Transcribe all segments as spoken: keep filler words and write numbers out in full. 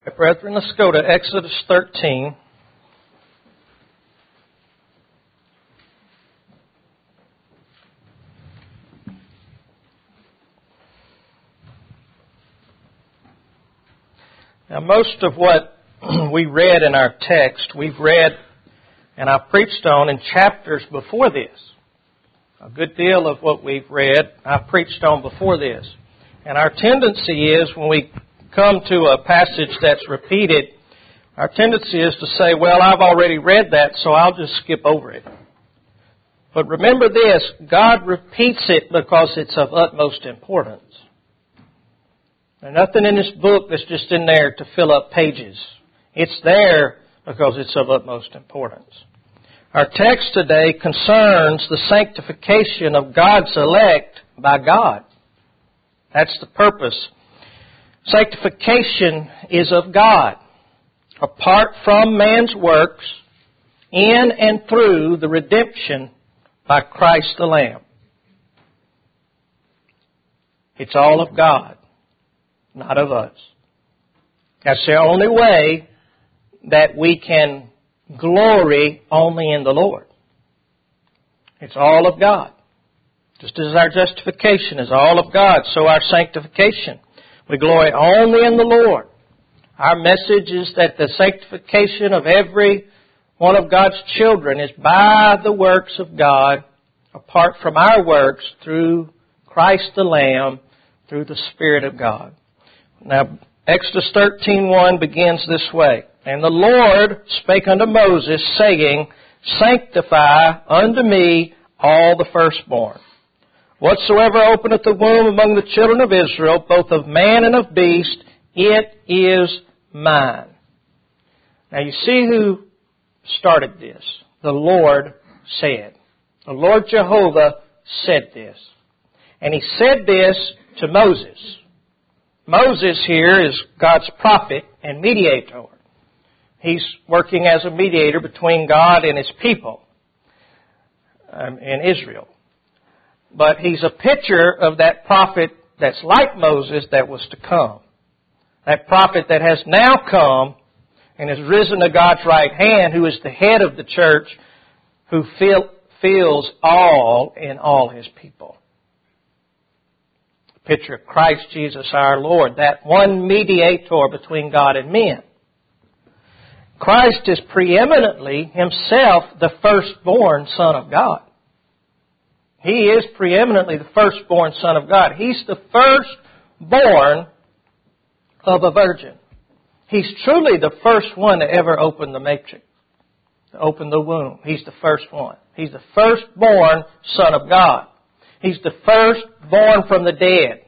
Brethren, let's go to Exodus thirteen. Now, most of what we read in our text, we've read and I preached on in chapters before this. A good deal of what we've read, I preached on before this. And our tendency is, when we come to a passage that's repeated, our tendency is to say, well, I've already read that, so I'll just skip over it. But remember this, God repeats it because it's of utmost importance. There's nothing in this book that's just in there to fill up pages. It's there because it's of utmost importance. Our text today concerns the sanctification of God's elect by God. That's the purpose. Sanctification is of God, apart from man's works, in and through the redemption by Christ the Lamb. It's all of God, not of us. That's the only way that we can glory only in the Lord. It's all of God. Just as our justification is all of God, so our sanctification. We glory only in the Lord. Our message is that the sanctification of every one of God's children is by the works of God, apart from our works, through Christ the Lamb, through the Spirit of God. Now, Exodus thirteen one begins this way. And the Lord spake unto Moses, saying, Sanctify unto me all the firstborn. Whatsoever openeth the womb among the children of Israel, both of man and of beast, it is mine. Now you see who started this. The Lord said. The Lord Jehovah said this. And He said this to Moses. Moses here is God's prophet and mediator. He's working as a mediator between God and His people um, in Israel. But he's a picture of that prophet that's like Moses that was to come. That prophet that has now come and has risen to God's right hand, who is the head of the church, who feel, feels all in all His people. A picture of Christ Jesus our Lord, that one mediator between God and men. Christ is preeminently Himself the firstborn Son of God. He is preeminently the firstborn Son of God. He's the firstborn of a virgin. He's truly the first one to ever open the matrix, to open the womb. He's the first one. He's the firstborn Son of God. He's the firstborn from the dead.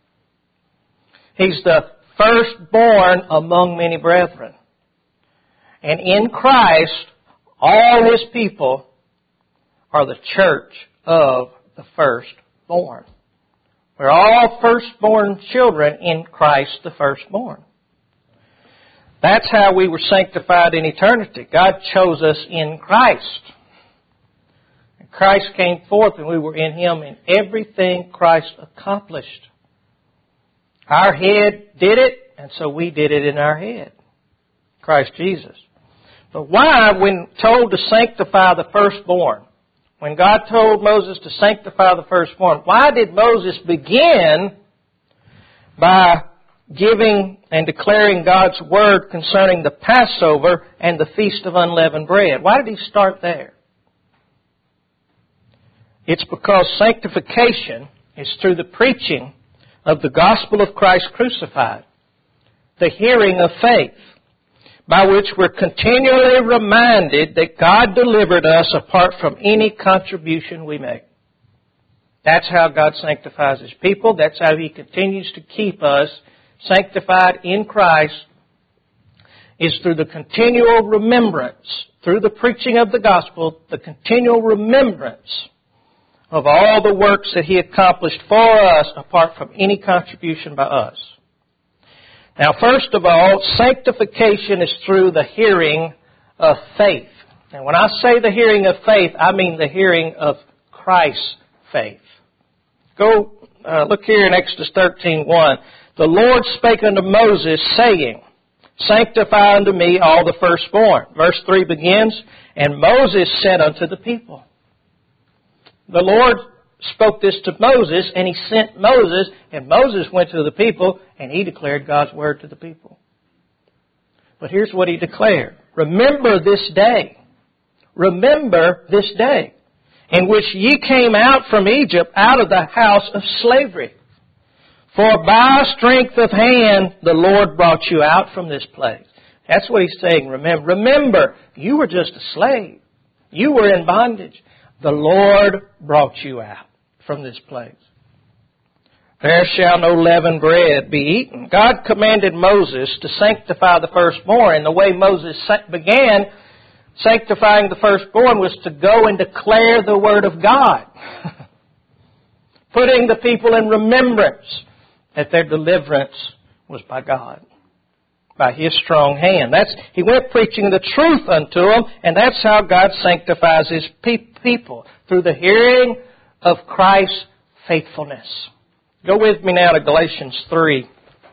He's the firstborn among many brethren. And in Christ, all His people are the church of the firstborn. We're all firstborn children in Christ the firstborn. That's how we were sanctified in eternity. God chose us in Christ. And Christ came forth and we were in Him in everything Christ accomplished. Our head did it, and so we did it in our head. Christ Jesus. But why, when told to sanctify the firstborn, when God told Moses to sanctify the firstborn, why did Moses begin by giving and declaring God's word concerning the Passover and the Feast of Unleavened Bread? Why did he start there? It's because sanctification is through the preaching of the gospel of Christ crucified, the hearing of faith, by which we're continually reminded that God delivered us apart from any contribution we make. That's how God sanctifies His people. That's how He continues to keep us sanctified in Christ, is through the continual remembrance, through the preaching of the gospel, the continual remembrance of all the works that He accomplished for us apart from any contribution by us. Now, first of all, sanctification is through the hearing of faith. And when I say the hearing of faith, I mean the hearing of Christ's faith. Go uh, look here in Exodus thirteen one. The Lord spake unto Moses, saying, sanctify unto me all the firstborn. Verse three begins, and Moses said unto the people. The Lord spoke this to Moses, and He sent Moses, and Moses went to the people, and he declared God's word to the people. But here's what he declared. Remember this day. Remember this day in which ye came out from Egypt, out of the house of slavery. For by strength of hand the Lord brought you out from this place. That's what He's saying. Remember, remember, you were just a slave. You were in bondage. The Lord brought you out from this place. There shall no leavened bread be eaten. God commanded Moses to sanctify the firstborn, and the way Moses began sanctifying the firstborn was to go and declare the Word of God, putting the people in remembrance that their deliverance was by God, by His strong hand. That's He went preaching the truth unto them, and that's how God sanctifies His people, through the hearing of Christ's faithfulness. Go with me now to Galatians three.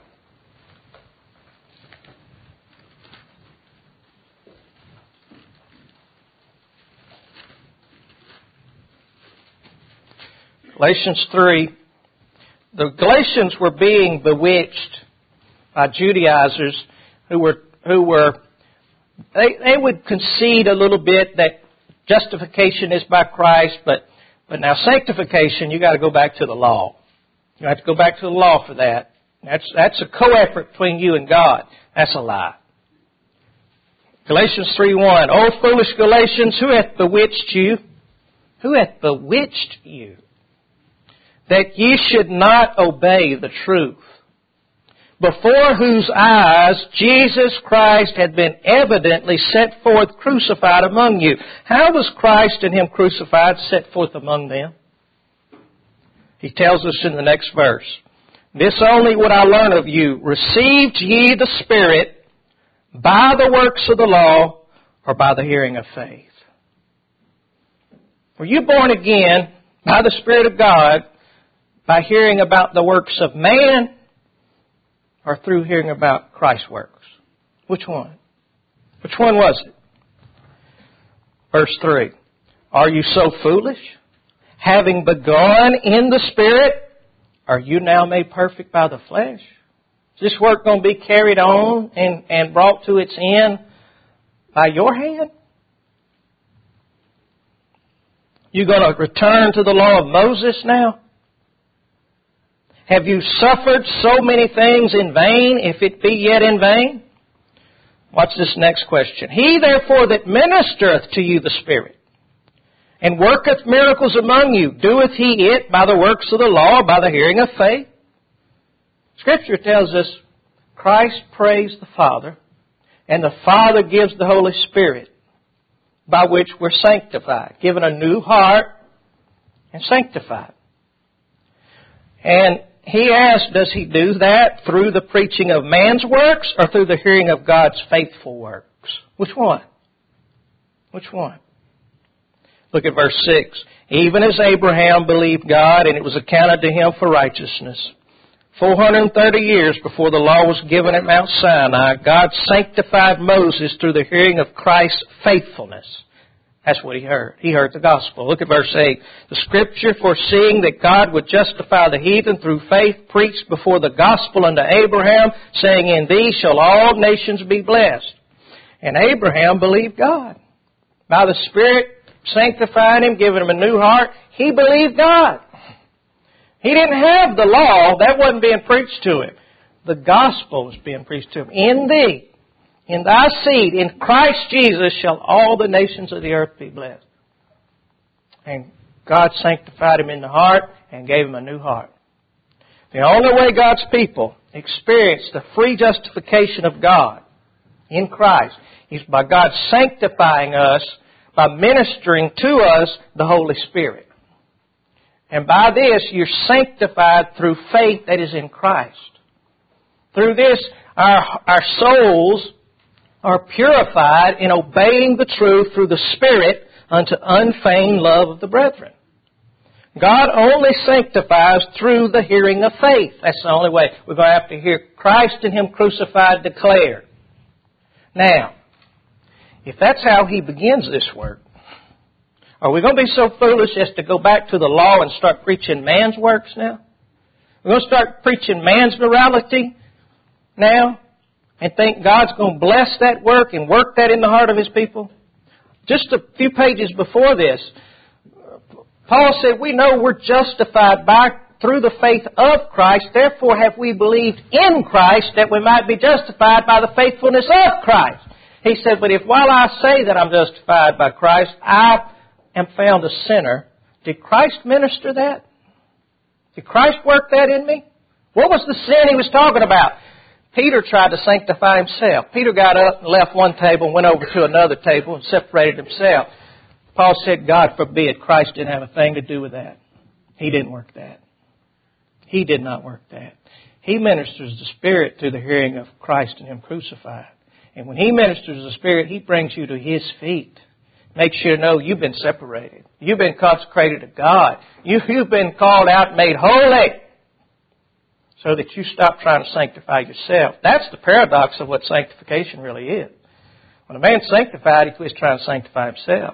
Galatians three. The Galatians were being bewitched by Judaizers who were, who were, they, they would concede a little bit that justification is by Christ, but, but now sanctification, you got to go back to the law. You have to go back to the law for that. That's, that's a co-effort between you and God. That's a lie. Galatians three one. O foolish Galatians, who hath bewitched you? Who hath bewitched you? That ye should not obey the truth, before whose eyes Jesus Christ had been evidently set forth crucified among you. How was Christ and Him crucified set forth among them? He tells us in the next verse, this only would I learn of you, received ye the Spirit by the works of the law or by the hearing of faith? Were you born again by the Spirit of God by hearing about the works of man or through hearing about Christ's works? Which one? Which one was it? Verse three. Are you so foolish? Having begun in the Spirit, are you now made perfect by the flesh? Is this work going to be carried on and, and brought to its end by your hand? You going to return to the law of Moses now? Have you suffered so many things in vain, if it be yet in vain? Watch this next question. He therefore that ministereth to you the Spirit, and worketh miracles among you, doeth he it by the works of the law, by the hearing of faith? Scripture tells us Christ prays the Father, and the Father gives the Holy Spirit, by which we're sanctified, given a new heart and sanctified. And he asked, does he do that through the preaching of man's works or through the hearing of God's faithful works? Which one? Which one? Look at verse six. Even as Abraham believed God, and it was accounted to him for righteousness. four hundred thirty years before the law was given at Mount Sinai, God sanctified Moses through the hearing of Christ's faithfulness. That's what he heard. He heard the gospel. Look at verse eight. The Scripture, foreseeing that God would justify the heathen through faith, preached before the gospel unto Abraham, saying, in thee shall all nations be blessed. And Abraham believed God. By the Spirit sanctifying him, giving him a new heart, he believed God. He didn't have the law. That wasn't being preached to him. The gospel was being preached to him. In thee, in thy seed, in Christ Jesus, shall all the nations of the earth be blessed. And God sanctified him in the heart and gave him a new heart. The only way God's people experience the free justification of God in Christ is by God sanctifying us, by ministering to us the Holy Spirit. And by this, you're sanctified through faith that is in Christ. Through this, our, our souls are purified in obeying the truth through the Spirit unto unfeigned love of the brethren. God only sanctifies through the hearing of faith. That's the only way. We're going to have to hear Christ and Him crucified declared. Now, if that's how He begins this work, are we going to be so foolish as to go back to the law and start preaching man's works now? We're going to start preaching man's morality now and think God's going to bless that work and work that in the heart of His people? Just a few pages before this, Paul said, we know we're justified by through the faith of Christ, therefore have we believed in Christ that we might be justified by the faithfulness of Christ. He said, but if while I say that I'm justified by Christ, I am found a sinner, did Christ minister that? Did Christ work that in me? What was the sin He was talking about? Peter tried to sanctify himself. Peter got up and left one table and went over to another table and separated himself. Paul said, God forbid, Christ didn't have a thing to do with that. He didn't work that. He did not work that. He ministers the Spirit through the hearing of Christ and Him crucified. And when He ministers the Spirit, He brings you to His feet. Makes you know you've been separated. You've been consecrated to God. You, you've been called out and made holy. So that you stop trying to sanctify yourself. That's the paradox of what sanctification really is. When a man's sanctified, he quits trying to sanctify himself.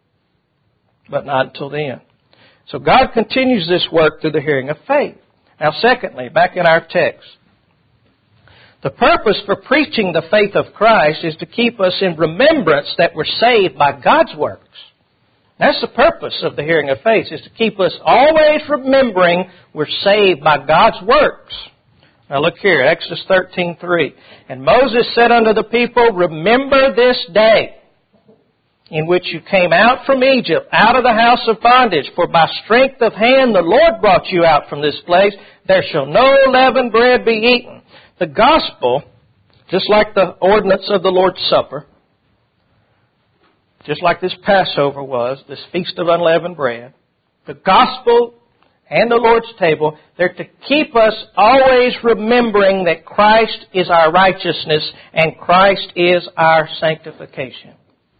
But not until then. So God continues this work through the hearing of faith. Now secondly, back in our text. The purpose for preaching the faith of Christ is to keep us in remembrance that we're saved by God's works. That's the purpose of the hearing of faith, is to keep us always remembering we're saved by God's works. Now look here, Exodus thirteen three. And Moses said unto the people, remember this day in which you came out from Egypt, out of the house of bondage. For by strength of hand the Lord brought you out from this place. There shall no leavened bread be eaten. The gospel, just like the ordinance of the Lord's Supper, just like this Passover was, this Feast of Unleavened Bread, the gospel and the Lord's table, they're to keep us always remembering that Christ is our righteousness and Christ is our sanctification.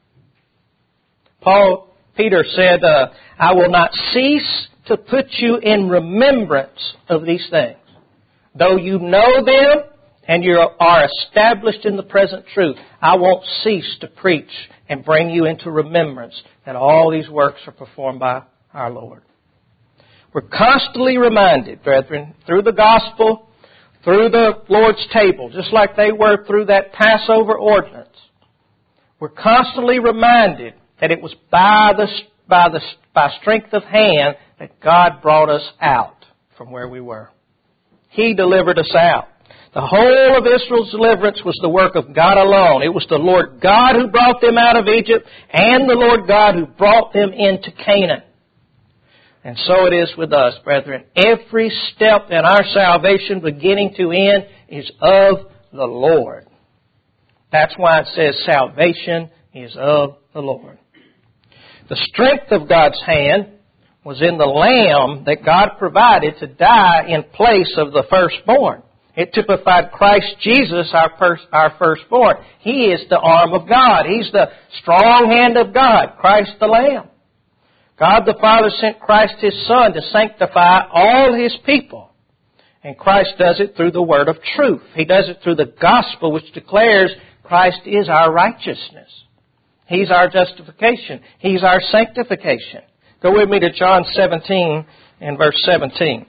Paul, Peter said, uh, I will not cease to put you in remembrance of these things. Though you know them and you are established in the present truth, I won't cease to preach and bring you into remembrance that all these works are performed by our Lord. We're constantly reminded, brethren, through the gospel, through the Lord's table, just like they were through that Passover ordinance. We're constantly reminded that it was by the by the by strength of hand that God brought us out from where we were. He delivered us out. The whole of Israel's deliverance was the work of God alone. It was the Lord God who brought them out of Egypt and the Lord God who brought them into Canaan. And so it is with us, brethren. Every step in our salvation, beginning to end, is of the Lord. That's why it says salvation is of the Lord. The strength of God's hand was in the Lamb that God provided to die in place of the firstborn. It typified Christ Jesus, our, first, our firstborn. He is the arm of God. He's the strong hand of God, Christ the Lamb. God the Father sent Christ His Son to sanctify all His people. And Christ does it through the word of truth. He does it through the gospel, which declares Christ is our righteousness. He's our justification. He's our sanctification. Go with me to John seventeen and verse seventeen.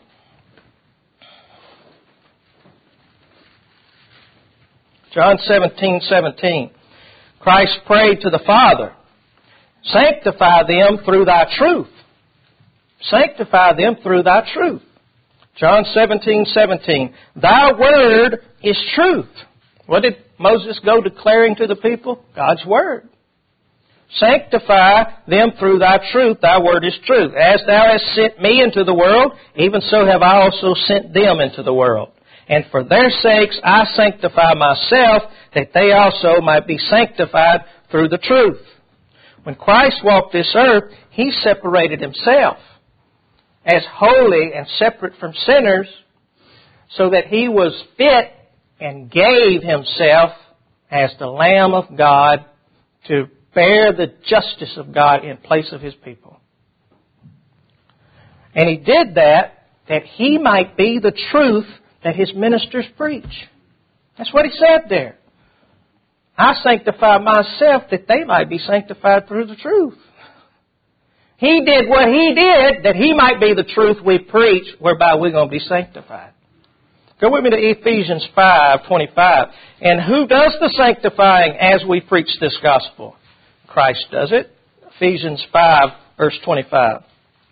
John seventeen seventeen. Christ prayed to the Father, sanctify them through thy truth. Sanctify them through thy truth. John seventeen seventeen. Thy word is truth. What did Moses go declaring to the people? God's word. Sanctify them through thy truth. Thy word is truth. As thou hast sent me into the world, even so have I also sent them into the world. And for their sakes I sanctify myself, that they also might be sanctified through the truth. When Christ walked this earth, He separated Himself as holy and separate from sinners, so that He was fit and gave Himself as the Lamb of God to bear the justice of God in place of His people. And He did that, that He might be the truth that His ministers preach. That's what He said there. I sanctify myself that they might be sanctified through the truth. He did what He did that He might be the truth we preach, whereby we're going to be sanctified. Go with me to Ephesians five twenty-five. And who does the sanctifying as we preach this gospel? Christ does it. Ephesians five, verse twenty-five.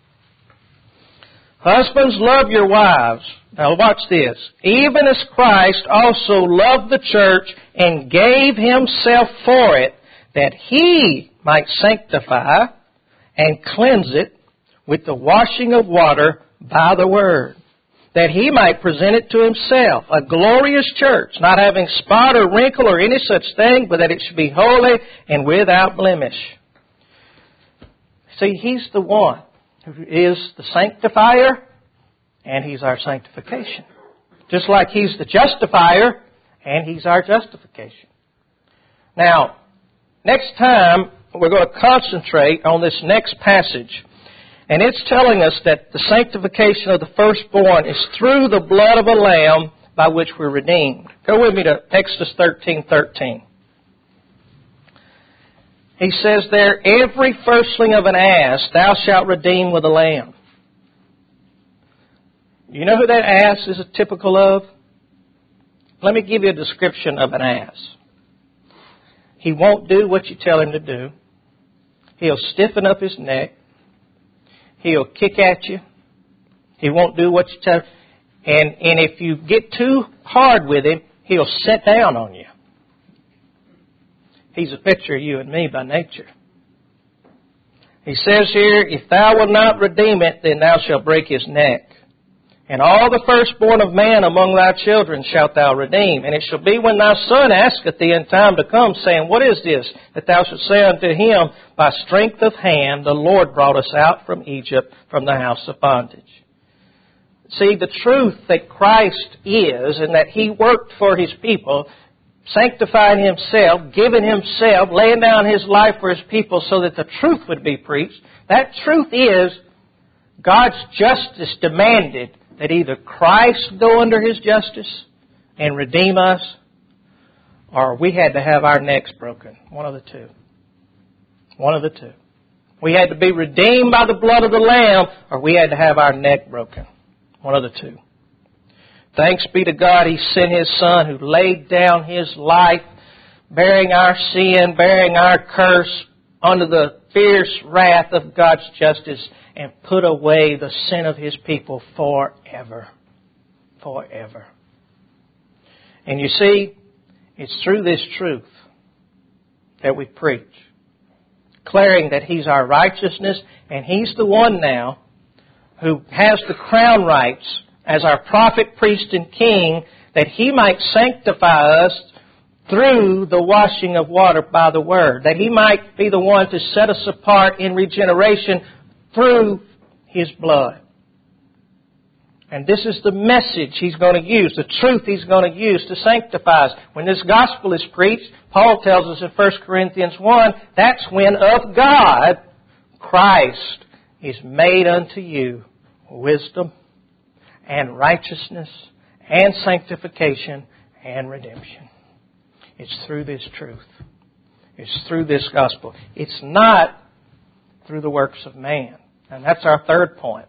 Husbands, love your wives. Now watch this. Even as Christ also loved the church and gave Himself for it, that He might sanctify and cleanse it with the washing of water by the Word, that He might present it to Himself, a glorious church, not having spot or wrinkle or any such thing, but that it should be holy and without blemish. See, He's the one who is the sanctifier, and He's our sanctification. Just like He's the justifier, and He's our justification. Now, next time, we're going to concentrate on this next passage. And it's telling us that the sanctification of the firstborn is through the blood of a lamb by which we're redeemed. Go with me to Exodus thirteen thirteen. He says there, every firstling of an ass thou shalt redeem with a lamb. You know who that ass is typical of? Let me give you a description of an ass. He won't do what you tell him to do. He'll stiffen up his neck. He'll kick at you. He won't do what you tell him. And, and if you get too hard with him, he'll sit down on you. He's a picture of you and me by nature. He says here, if thou wilt not redeem it, then thou shalt break his neck. And all the firstborn of man among thy children shalt thou redeem. And it shall be when thy son asketh thee in time to come, saying, what is this? That thou shalt say unto him, by strength of hand the Lord brought us out from Egypt, from the house of bondage. See, the truth that Christ is, and that He worked for His people, sanctifying Himself, giving Himself, laying down His life for His people so that the truth would be preached. That truth is, God's justice demanded that either Christ go under His justice and redeem us, or we had to have our necks broken. One of the two. One of the two. We had to be redeemed by the blood of the Lamb, or we had to have our neck broken. One of the two. Thanks be to God, He sent His Son who laid down His life, bearing our sin, bearing our curse, under the fierce wrath of God's justice, and put away the sin of His people forever. Forever. And you see, it's through this truth that we preach, declaring that He's our righteousness, and He's the one now who has the crown rights as our prophet, priest, and king, that He might sanctify us through the washing of water by the Word, that He might be the one to set us apart in regeneration through His blood. And this is the message He's going to use, the truth He's going to use to sanctify us. When this gospel is preached, Paul tells us in First Corinthians one, that's when of God, Christ is made unto you wisdom and righteousness and sanctification and redemption. It's through this truth. It's through this gospel. It's not through the works of man. And that's our third point.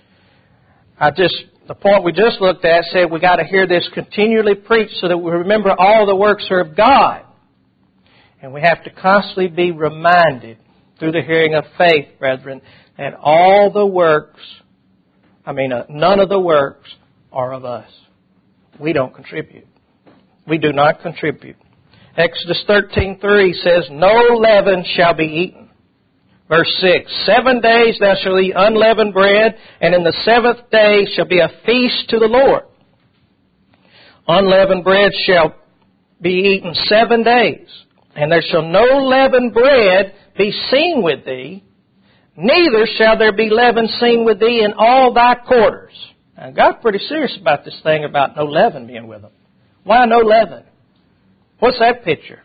I just, the point we just looked at said we got to hear this continually preached so that we remember all the works are of God. And we have to constantly be reminded through the hearing of faith, brethren, that all the works, I mean, uh, none of the works are of us. We don't contribute. We do not contribute. Exodus thirteen three says, no leaven shall be eaten. Verse six, seven days thou shalt eat unleavened bread, and in the seventh day shall be a feast to the Lord. Unleavened bread shall be eaten seven days, and there shall no leavened bread be seen with thee, neither shall there be leaven seen with thee in all thy quarters. Now, God's pretty serious about this thing about no leaven being with them. Why no leaven? What's that picture?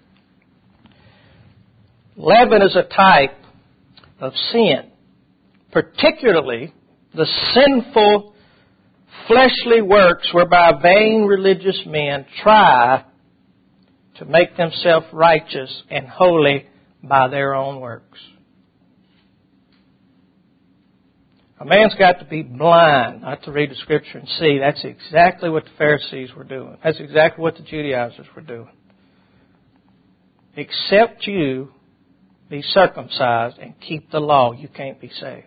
Leaven is a type of sin, particularly the sinful fleshly works whereby vain religious men try to make themselves righteous and holy by their own works. A man's got to be blind not to read the Scripture and see that's exactly what the Pharisees were doing. That's exactly what the Judaizers were doing. Except you be circumcised and keep the law, you can't be saved.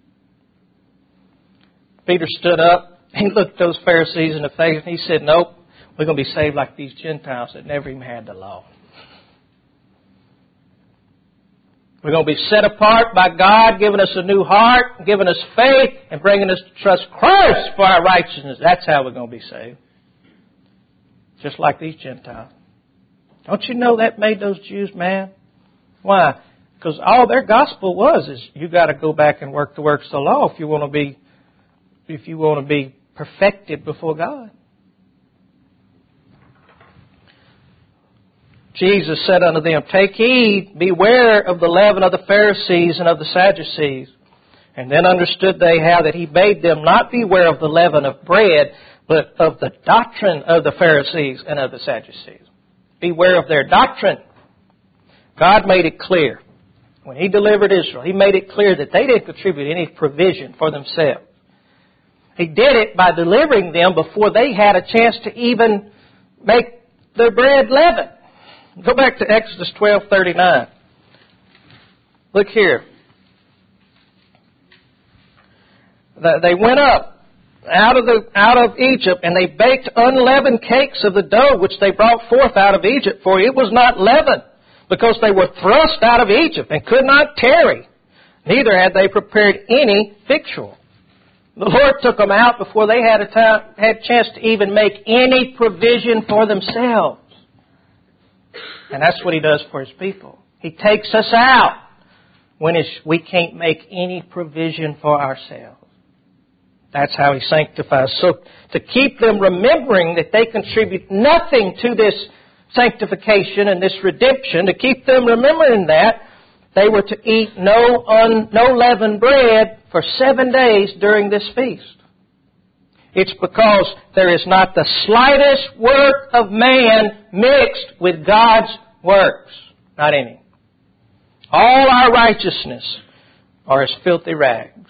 Peter stood up, he looked those Pharisees in the face, and he said, nope, we're going to be saved like these Gentiles that never even had the law. We're going to be set apart by God, giving us a new heart, giving us faith, and bringing us to trust Christ for our righteousness. That's how we're going to be saved. Just like these Gentiles. Don't you know that made those Jews mad? Why? Because all their gospel was is you got to go back and work the works of the law if you want to be, if you want to be perfected before God. Jesus said unto them, take heed, beware of the leaven of the Pharisees and of the Sadducees. And then understood they how that he bade them not beware of the leaven of bread, but of the doctrine of the Pharisees and of the Sadducees. Beware of their doctrine. God made it clear. When He delivered Israel, He made it clear that they didn't contribute any provision for themselves. He did it by delivering them before they had a chance to even make their bread leaven. Go back to Exodus twelve thirty-nine. Look here. They went up out of the out of Egypt, and they baked unleavened cakes of the dough which they brought forth out of Egypt, for it was not leavened, because they were thrust out of Egypt and could not tarry. Neither had they prepared any victual. The Lord took them out before they had a time, had a chance to even make any provision for themselves. And that's what He does for His people. He takes us out when it's, we can't make any provision for ourselves. That's how He sanctifies. So to keep them remembering that they contribute nothing to this sanctification and this redemption, to keep them remembering that, they were to eat no un, no leavened bread for seven days during this feast. It's because there is not the slightest work of man mixed with God's works. Not any. All our righteousness are as filthy rags.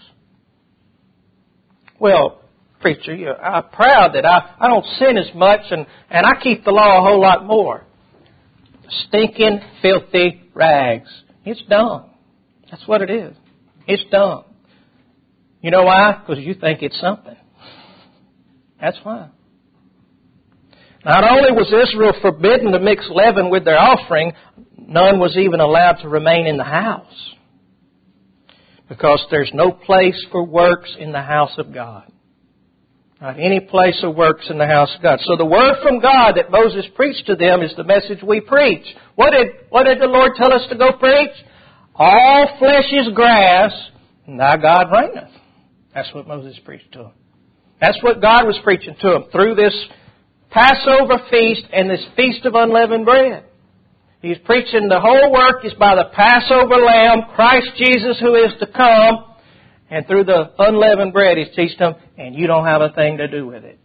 Well, preacher, you, I'm proud that I, I don't sin as much and, and I keep the law a whole lot more. Stinking, filthy rags. It's dung. That's what it is. It's dung. You know why? Because you think it's something. That's why. Not only was Israel forbidden to mix leaven with their offering, none was even allowed to remain in the house. Because there's no place for works in the house of God. Not any place of works in the house of God. So the word from God that Moses preached to them is the message we preach. What did, what did the Lord tell us to go preach? All flesh is grass, and thy God reigneth. That's what Moses preached to them. That's what God was preaching to them through this Passover feast and this Feast of Unleavened Bread. He's preaching the whole work is by the Passover Lamb, Christ Jesus who is to come. And through the unleavened bread, He's teaching them, and you don't have a thing to do with it.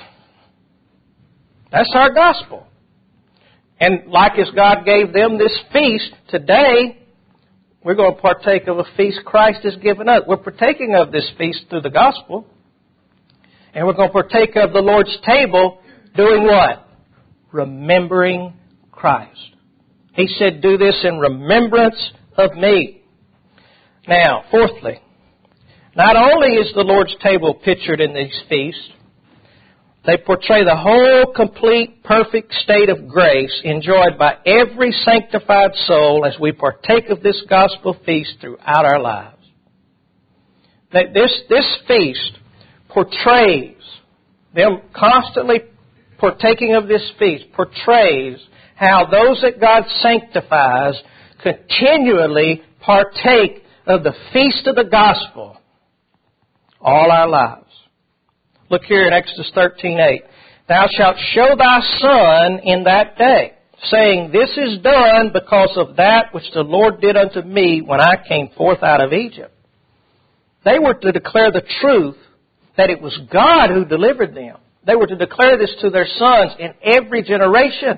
That's our gospel. And like as God gave them this feast, today we're going to partake of a feast Christ has given us. We're partaking of this feast through the gospel. And we're going to partake of the Lord's table doing what? Remembering Christ. He said, do this in remembrance of me. Now, fourthly, not only is the Lord's table pictured in these feasts, they portray the whole complete, perfect state of grace enjoyed by every sanctified soul as we partake of this gospel feast throughout our lives. That this, this feast portrays, them constantly partaking of this feast, portrays how those that God sanctifies continually partake of the feast of the gospel all our lives. Look here in Exodus thirteen eight. Thou shalt show thy son in that day, saying, this is done because of that which the Lord did unto me when I came forth out of Egypt. They were to declare the truth that it was God who delivered them. They were to declare this to their sons in every generation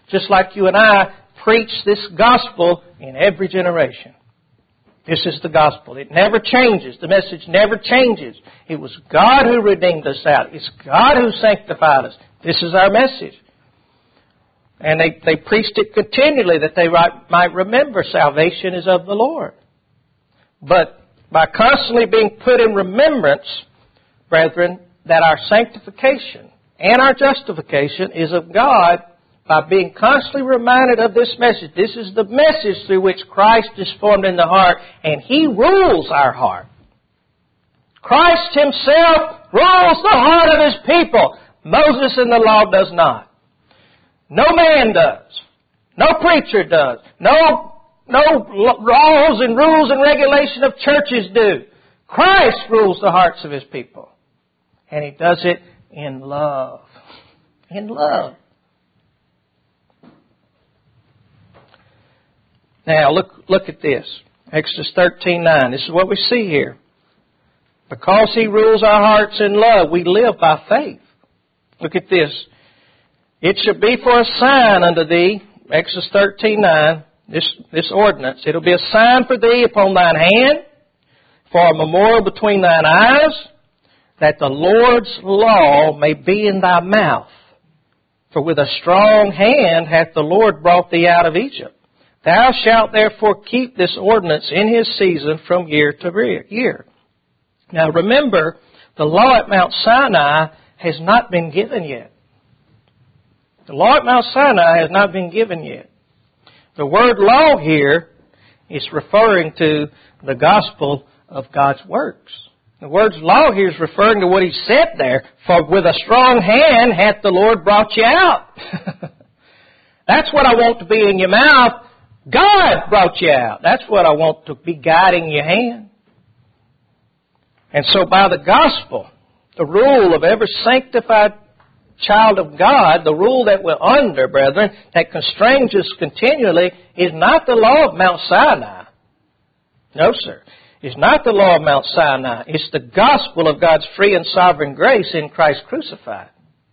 just like you and I preach this gospel in every generation. This is the gospel. It never changes. The message never changes. It was God who redeemed us out. It's God who sanctified us. This is our message. And they, they preached it continually that they might remember salvation is of the Lord. But by constantly being put in remembrance, brethren, that our sanctification and our justification is of God, by being constantly reminded of this message. This is the message through which Christ is formed in the heart, and He rules our heart. Christ Himself rules the heart of His people. Moses in the law does not. No man does. No preacher does. No, no laws and rules and regulation of churches do. Christ rules the hearts of His people. And He does it in love. In love. Now, look look at this. Exodus thirteen nine. This is what we see here. Because He rules our hearts in love, we live by faith. Look at this. It shall be for a sign unto thee, Exodus thirteen nine, this, this ordinance. It'll be a sign for thee upon thine hand, for a memorial between thine eyes, that the Lord's law may be in thy mouth. For with a strong hand hath the Lord brought thee out of Egypt. Thou shalt therefore keep this ordinance in his season from year to year. Now remember, the law at Mount Sinai has not been given yet. The law at Mount Sinai has not been given yet. The word law here is referring to the gospel of God's works. The word law here is referring to what He said there. For with a strong hand hath the Lord brought you out. That's what I want to be in your mouth. God brought you out. That's what I want to be guiding your hand. And so by the gospel, the rule of every sanctified child of God, the rule that we're under, brethren, that constrains us continually, is not the law of Mount Sinai. No, sir. It's not the law of Mount Sinai. It's the gospel of God's free and sovereign grace in Christ crucified.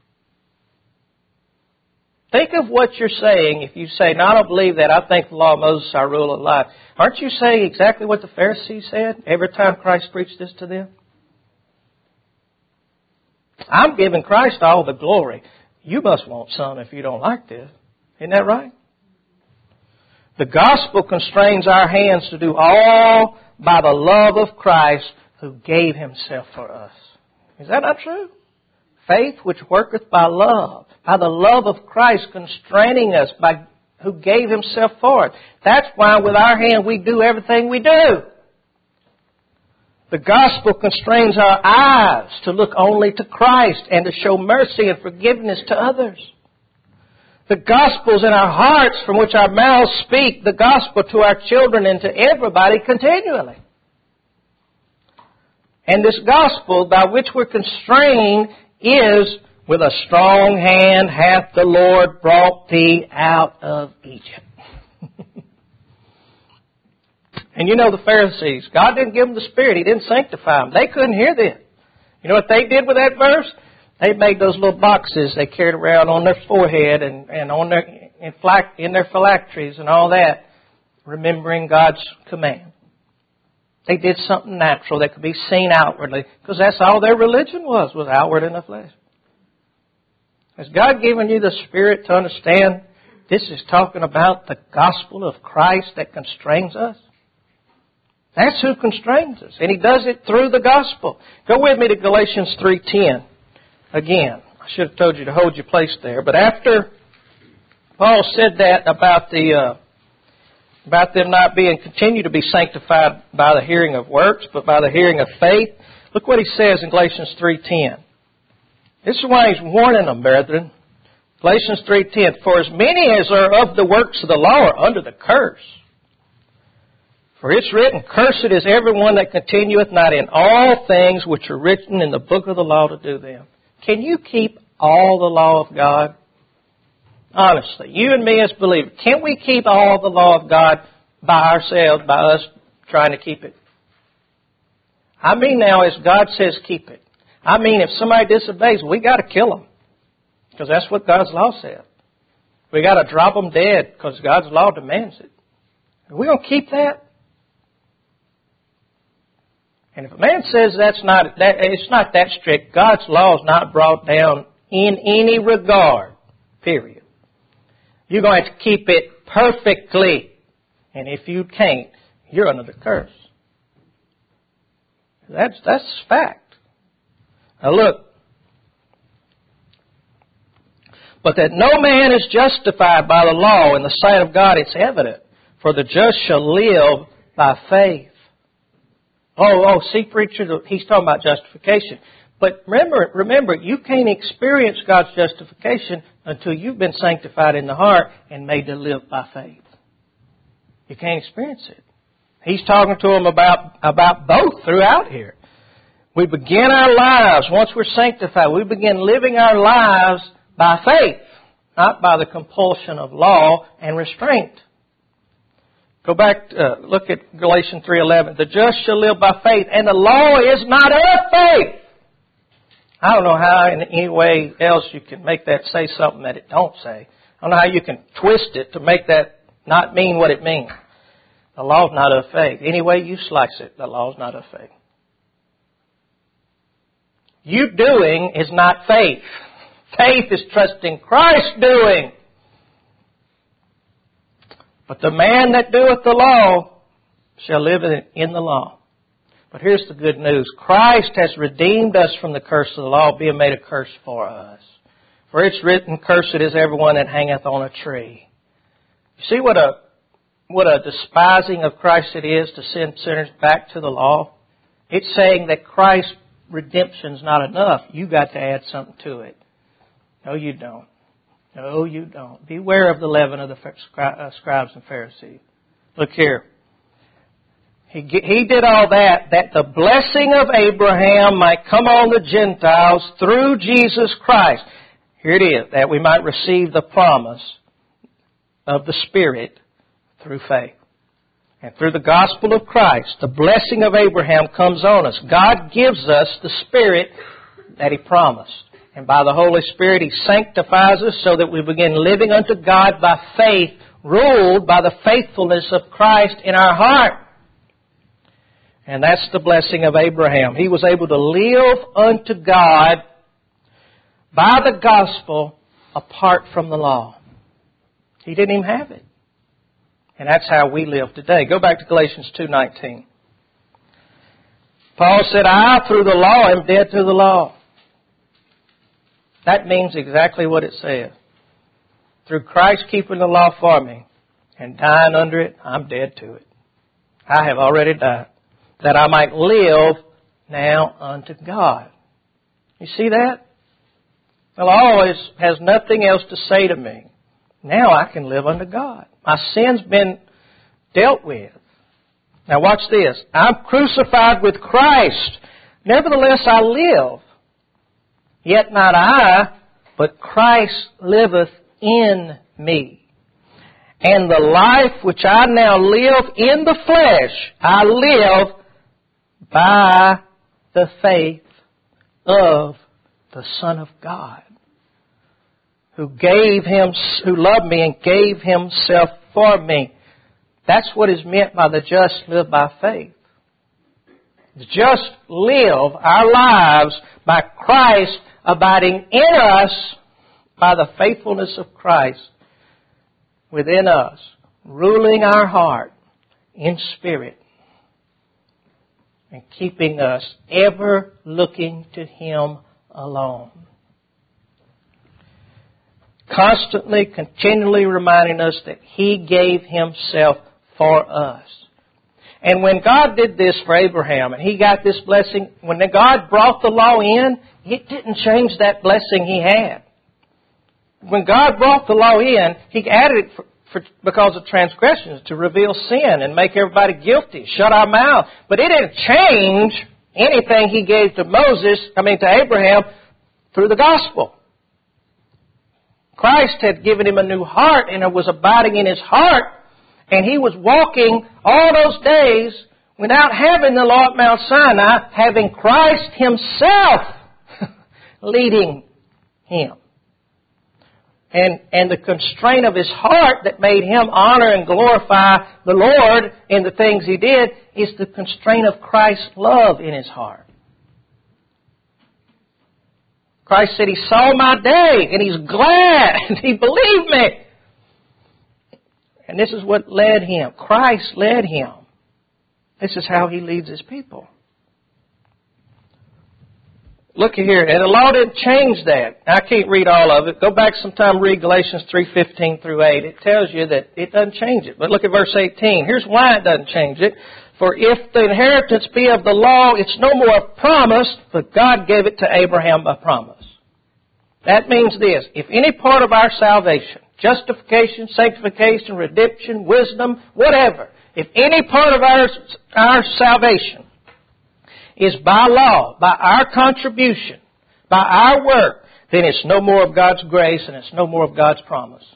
Think of what you're saying if you say, no, I don't believe that. I think the law of Moses is our rule of life. Aren't you saying exactly what the Pharisees said every time Christ preached this to them? I'm giving Christ all the glory. You must want some if you don't like this. Isn't that right? The gospel constrains our hands to do all by the love of Christ who gave Himself for us. Is that not true? Faith which worketh by love, by the love of Christ constraining us, by who gave Himself for it. That's why with our hand we do everything we do. The gospel constrains our eyes to look only to Christ and to show mercy and forgiveness to others. The gospel's in our hearts from which our mouths speak the gospel to our children and to everybody continually. And this gospel by which we're constrained is, with a strong hand hath the Lord brought thee out of Egypt. And you know the Pharisees, God didn't give them the Spirit. He didn't sanctify them. They couldn't hear this. You know what they did with that verse? They made those little boxes they carried around on their forehead and, and on their in, phylacteries, in their phylacteries and all that, remembering God's command. They did something natural that could be seen outwardly, because that's all their religion was, was outward in the flesh. Has God given you the Spirit to understand this is talking about the gospel of Christ that constrains us? That's who constrains us. And He does it through the gospel. Go with me to Galatians three ten. Again, I should have told you to hold your place there. But after Paul said that about the uh, about them not being continue to be sanctified by the hearing of works, but by the hearing of faith, look what he says in Galatians three ten. This is why he's warning them, brethren. Galatians three ten. For as many as are of the works of the law are under the curse. For it's written, cursed is everyone that continueth not in all things which are written in the book of the law to do them. Can you keep all the law of God? Honestly, you and me as believers, can't we keep all the law of God by ourselves, by us trying to keep it? I mean now, as God says, keep it. I mean, if somebody disobeys, we got to kill them. Because that's what God's law says. We got to drop them dead because God's law demands it. Are we going to keep that? And if a man says that's not, that, it's not that strict, God's law is not brought down in any regard, period. You're going to have to keep it perfectly. And if you can't, you're under the curse. That's, that's fact. Now look. But that no man is justified by the law in the sight of God, it's evident. For the just shall live by faith. Oh, oh, see, preacher, he's talking about justification. But remember, remember, you can't experience God's justification until you've been sanctified in the heart and made to live by faith. You can't experience it. He's talking to them about, about both throughout here. We begin our lives, once we're sanctified, we begin living our lives by faith, not by the compulsion of law and restraint. Go back, uh, look at Galatians three eleven. The just shall live by faith, and the law is not of faith. I don't know how in any way else you can make that say something that it don't say. I don't know how you can twist it to make that not mean what it means. The law is not of faith. Any way you slice it, the law is not of faith. You doing is not faith. Faith is trusting Christ doing. But the man that doeth the law shall live in the law. But here's the good news. Christ has redeemed us from the curse of the law, being made a curse for us. For it's written, cursed is everyone that hangeth on a tree. You see what a what a despising of Christ it is to send sinners back to the law? It's saying that Christ's redemption's not enough. You got to add something to it. No, you don't. No, you don't. Beware of the leaven of the scribes and Pharisees. Look here. He, he did all that, that the blessing of Abraham might come on the Gentiles through Jesus Christ. Here it is, that we might receive the promise of the Spirit through faith. And through the gospel of Christ, the blessing of Abraham comes on us. God gives us the Spirit that He promised. And by the Holy Spirit, He sanctifies us so that we begin living unto God by faith, ruled by the faithfulness of Christ in our heart. And that's the blessing of Abraham. He was able to live unto God by the gospel apart from the law. He didn't even have it. And that's how we live today. Go back to Galatians two nineteen. Paul said, I, through the law, am dead to the law. That means exactly what it says. Through Christ keeping the law for me and dying under it, I'm dead to it. I have already died, that I might live now unto God. You see that? The law is, has nothing else to say to me. Now I can live unto God. My sin's been dealt with. Now watch this. I'm crucified with Christ. Nevertheless I live. Yet not I, but Christ liveth in me. And the life which I now live in the flesh, I live by the faith of the Son of God, who gave him, who loved me and gave Himself for me. That's what is meant by the just live by faith. The just live our lives by Christ abiding in us, by the faithfulness of Christ within us, ruling our heart in spirit and keeping us ever looking to Him alone. Constantly, continually reminding us that He gave Himself for us. And when God did this for Abraham and he got this blessing, when God brought the law in, it didn't change that blessing he had. When God brought the law in, He added it for, for, because of transgressions to reveal sin and make everybody guilty, shut our mouth. But it didn't change anything He gave to Moses, I mean to Abraham, through the gospel. Christ had given him a new heart and it was abiding in his heart. And he was walking all those days without having the law at Mount Sinai, having Christ Himself leading him. And, and the constraint of his heart that made him honor and glorify the Lord in the things he did is the constraint of Christ's love in his heart. Christ said he saw my day and he's glad and he believed me. And this is what led him. Christ led him. This is how he leads his people. Look here, and the law didn't change that. I can't read all of it. Go back sometime, read Galatians three fifteen through eight. It tells you that it doesn't change it. But look at verse eighteen. Here's why it doesn't change it. For if the inheritance be of the law, it's no more a promise, but God gave it to Abraham by promise. That means this. If any part of our salvation, justification, sanctification, redemption, wisdom, whatever, if any part of our, our salvation is by law, by our contribution, by our work, then it's no more of God's grace and it's no more of God's promise.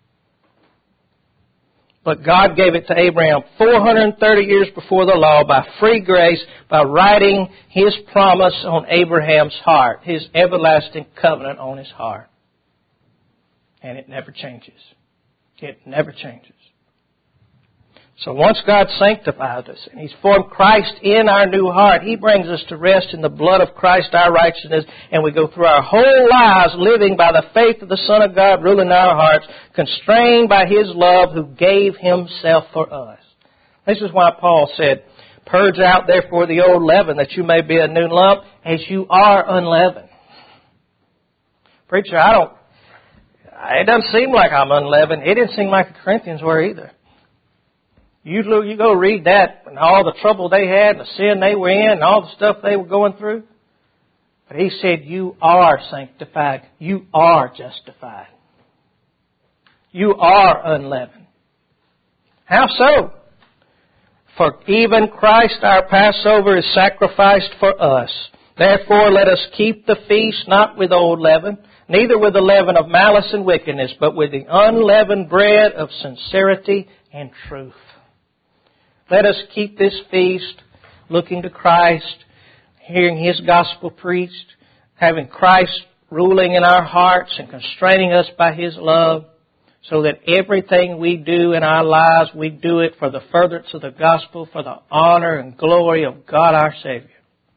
But God gave it to Abraham four hundred thirty years before the law by free grace, by writing His promise on Abraham's heart, His everlasting covenant on his heart. And it never changes. It never changes. So once God sanctified us and He's formed Christ in our new heart, He brings us to rest in the blood of Christ, our righteousness, and we go through our whole lives living by the faith of the Son of God ruling our hearts, constrained by His love who gave Himself for us. This is why Paul said, purge out therefore the old leaven that you may be a new lump as you are unleavened. Preacher, I don't, it doesn't seem like I'm unleavened. It didn't seem like the Corinthians were either. You you go read that and all the trouble they had and the sin they were in and all the stuff they were going through. But he said, you are sanctified. You are justified. You are unleavened. How so? For even Christ our Passover is sacrificed for us. Therefore let us keep the feast not with old leaven, neither with the leaven of malice and wickedness, but with the unleavened bread of sincerity and truth. Let us keep this feast looking to Christ, hearing His gospel preached, having Christ ruling in our hearts and constraining us by His love, so that everything we do in our lives, we do it for the furtherance of the gospel, for the honor and glory of God our Savior.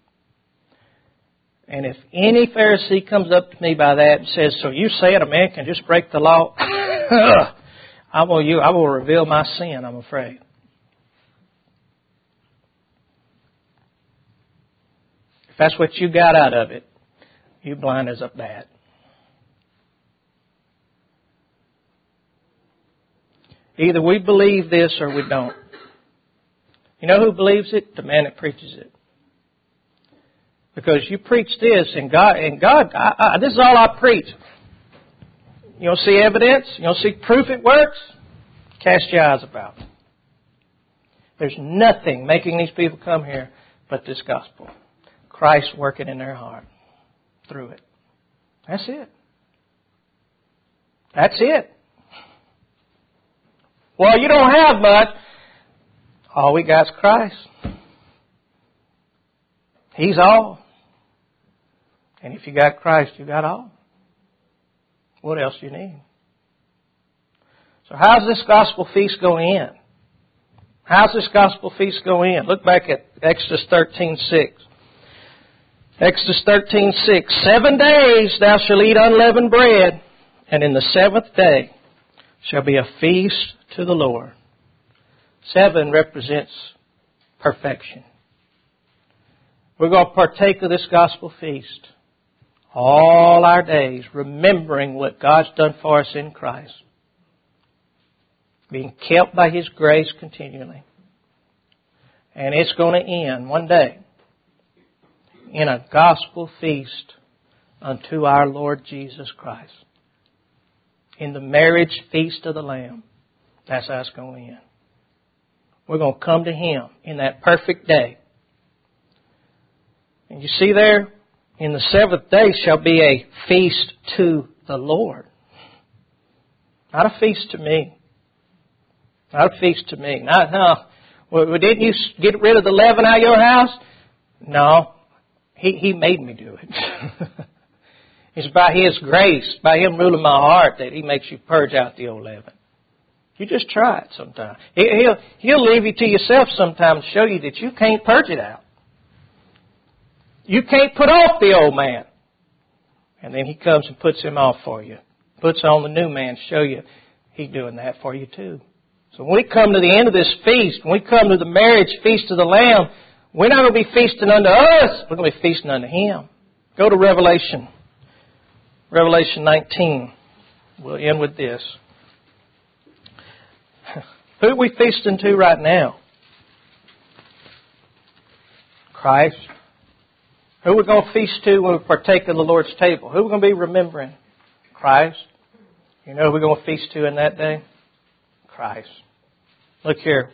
And if any Pharisee comes up to me by that and says, so you said a man can just break the law? I will, you, I will reveal my sin, I'm afraid. That's what you got out of it. You blind as a bat. Either we believe this or we don't. You know who believes it? The man that preaches it. Because you preach this and God, and God, I, I, this is all I preach. You don't see evidence? You don't see proof it works? Cast your eyes about. There's nothing making these people come here but this gospel. Christ working in their heart through it. That's it. That's it. Well, you don't have much. All we got is Christ. He's all. And if you got Christ, you got all. What else do you need? So how's this gospel feast going to end? How's this gospel feast going to end? Look back at Exodus thirteen six. Exodus thirteen six. Seven days thou shalt eat unleavened bread, and in the seventh day shall be a feast to the Lord. Seven represents perfection. We're going to partake of this gospel feast all our days, remembering what God's done for us in Christ. Being kept by His grace continually. And it's going to end one day in a gospel feast unto our Lord Jesus Christ. In the marriage feast of the Lamb. That's how it's going to end. We're going to come to Him in that perfect day. And you see there, in the seventh day shall be a feast to the Lord. Not a feast to me. Not a feast to me. Not, no. Well, didn't you get rid of the leaven out of your house? No. He, he made me do it. It's by His grace, by Him ruling my heart, that He makes you purge out the old leaven. You just try it sometime. He'll, he'll leave you to yourself sometime to show you that you can't purge it out. You can't put off the old man. And then He comes and puts him off for you. Puts on the new man to show you He's doing that for you too. So when we come to the end of this feast, when we come to the marriage feast of the Lamb, we're not going to be feasting unto us. We're going to be feasting unto Him. Go to Revelation. Revelation nineteen. We'll end with this. Who are we feasting to right now? Christ. Who are we going to feast to when we partake of the Lord's table? Who are we going to be remembering? Christ. You know who we're going to feast to in that day? Christ. Look here.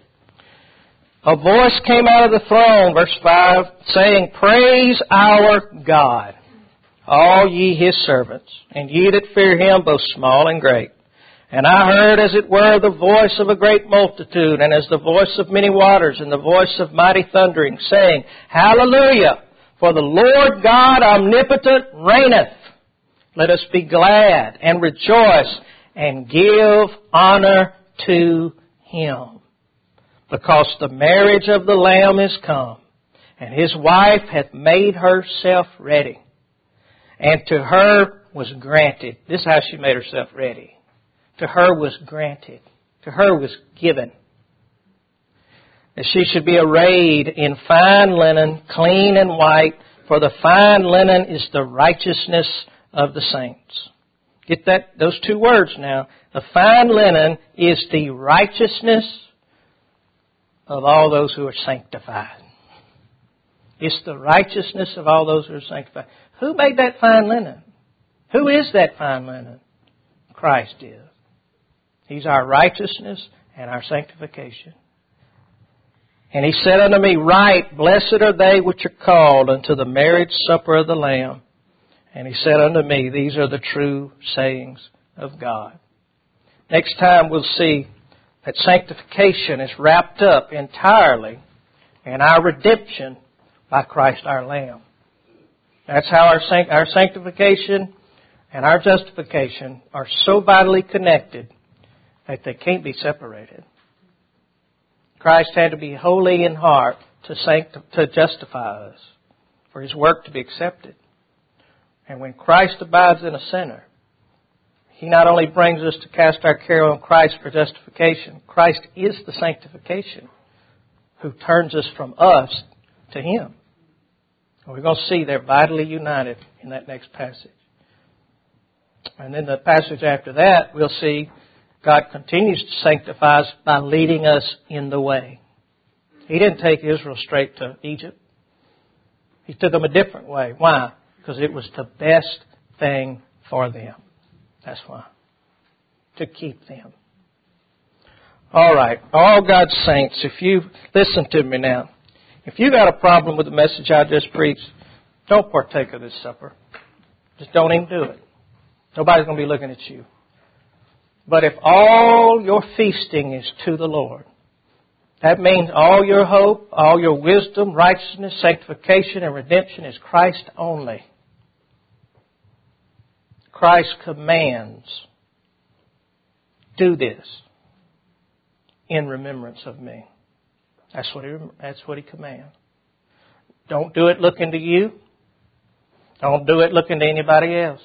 A voice came out of the throne, verse five, saying, Praise our God, all ye His servants, and ye that fear Him, both small and great. And I heard, as it were, the voice of a great multitude, and as the voice of many waters, and the voice of mighty thundering, saying, Hallelujah! For the Lord God omnipotent reigneth. Let us be glad and rejoice and give honor to Him. Because the marriage of the Lamb is come, and His wife hath made herself ready. And to her was granted. This is how she made herself ready. To her was granted. To her was given. That she should be arrayed in fine linen, clean and white, for the fine linen is the righteousness of the saints. Get that, those two words now. The fine linen is the righteousness of all those who are sanctified. It's the righteousness of all those who are sanctified. Who made that fine linen? Who is that fine linen? Christ is. He's our righteousness and our sanctification. And He said unto me, Write, blessed are they which are called unto the marriage supper of the Lamb. And He said unto me, These are the true sayings of God. Next time we'll see that sanctification is wrapped up entirely in our redemption by Christ our Lamb. That's how our sanct- our sanctification and our justification are so vitally connected that they can't be separated. Christ had to be holy in heart to sancti- to justify us, for His work to be accepted. And when Christ abides in a sinner, He not only brings us to cast our care on Christ for justification, Christ is the sanctification who turns us from us to Him. And we're going to see they're vitally united in that next passage. And then the passage after that, we'll see God continues to sanctify us by leading us in the way. He didn't take Israel straight to Egypt. He took them a different way. Why? Because it was the best thing for them. That's why. To keep them. All right. All God's saints, if you listen to me now. If you got a problem with the message I just preached, don't partake of this supper. Just don't even do it. Nobody's going to be looking at you. But if all your feasting is to the Lord, that means all your hope, all your wisdom, righteousness, sanctification, and redemption is Christ only. Christ commands, do this in remembrance of me. That's what he, that's what he commands. Don't do it looking to you. Don't do it looking to anybody else.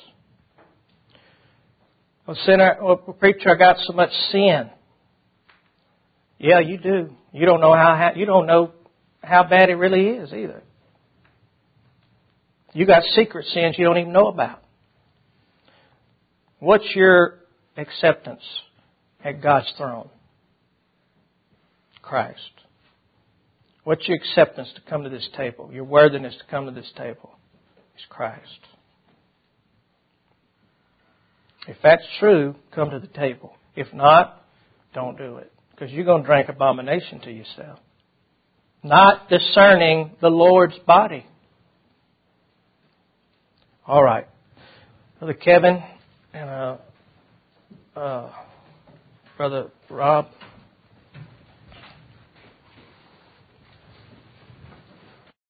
Well, sinner, well, preacher, I got so much sin. Yeah, you do. You don't know how you don't know how bad it really is either. You got secret sins you don't even know about. What's your acceptance at God's throne? Christ. What's your acceptance to come to this table? Your worthiness to come to this table is Christ. If that's true, come to the table. If not, don't do it. Because you're going to drink abomination to yourself. Not discerning the Lord's body. All right. Brother Kevin and uh, uh, Brother Rob.